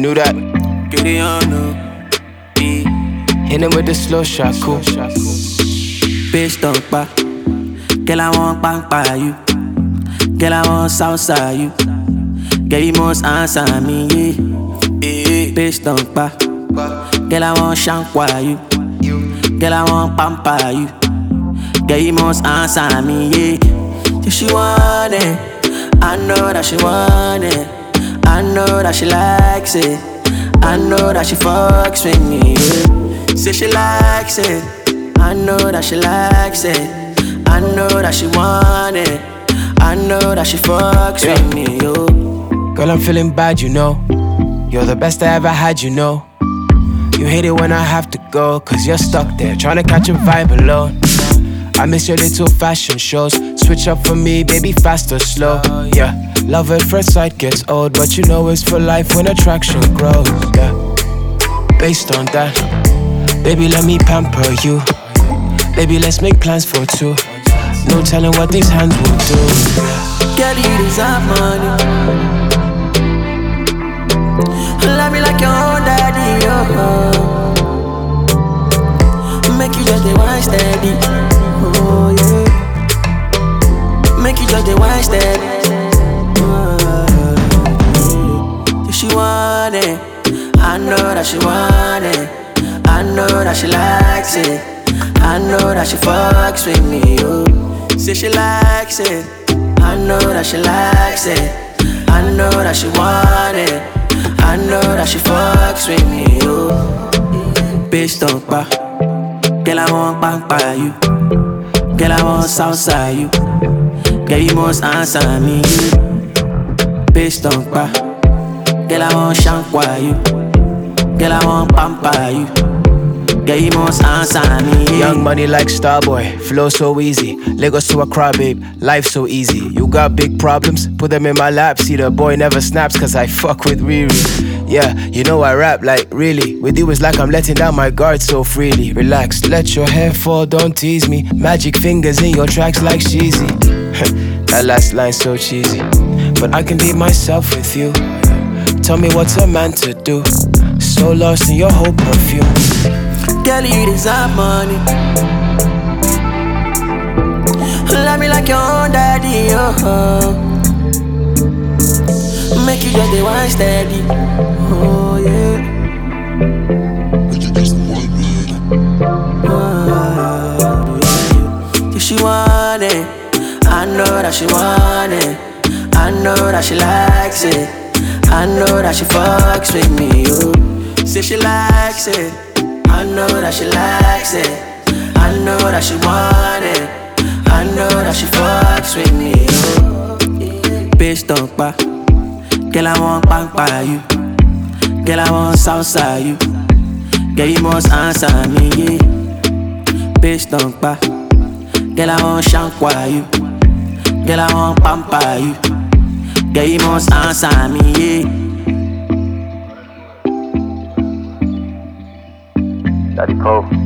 knew that? Get it on, no. Hit him with the slow shot, cool. Bitch, don't buy. Girl, I want bang by you. Girl, I want Southside you. Girl, you must answer me, yeah. Bitch, don't buy. Girl, I want shankwa you. Girl, I want pampa you. Girl, you must answer me, yeah. If she want it, I know that she want it. I know that she likes it. I know that she fucks with me, yeah. Say she likes it. I know that she likes it. I know that she want it. I know that she fucks with me, yo. Girl, I'm feeling bad, you know. You're the best I ever had, you know. You hate it when I have to go, cause you're stuck there, trying to catch a vibe alone. I miss your little fashion shows. Switch up for me, baby, fast or slow. Yeah, love at first sight gets old, but you know it's for life when attraction grows. Yeah, based on that, baby, let me pamper you. Baby, let's make plans for two. No telling what these hands will do. Girl, you deserve money. Love me like your own daddy, oh. Make you just the wine steady, oh yeah. Make you just the wine steady, yeah. If she want it, I know that she want it. I know that she likes it. I know that she fucks with me, oh. Say she likes it. I know that she likes it. I know that she want it. I know that she fucks with me, oh. Bitch, don't buy. Girl, I want bang by you. Girl, I want Southside you. Girl, you must answer me, bitch, don't buy. Girl, I want shankwa you. Girl, I want pampa you. Girl, you must answer me. Young money like Starboy, flow so easy. Lagos to Accra, babe, life so easy. You got big problems, put them in my lap. See the boy never snaps cause I fuck with Riri. Yeah, you know I rap like really. With you it's like I'm letting down my guard so freely. Relax, let your hair fall, don't tease me. Magic fingers in your tracks like Sheezy. That last line so cheesy, but I can be myself with you. Tell me what's a man to do. So lost in your whole perfume. Girl, you deserve money. Love me like your own daddy, oh. Make you just the wine steady, oh yeah. If she want it, I know that she want it. I know that she likes it. I know that she fucks with me, oh. Say she likes it. I know that she likes it. I know that she want it. I know that she fucks with me, oh. Bitch, don't buy. Girl, I want bang by you. Girl, I want Southside you. Girl, you must answer me, yeah. Bitch, don't buy. Girl, I want shankwa you. Girl, I want pampa you. Girl, you must answer me, yeah. Daddy Cole.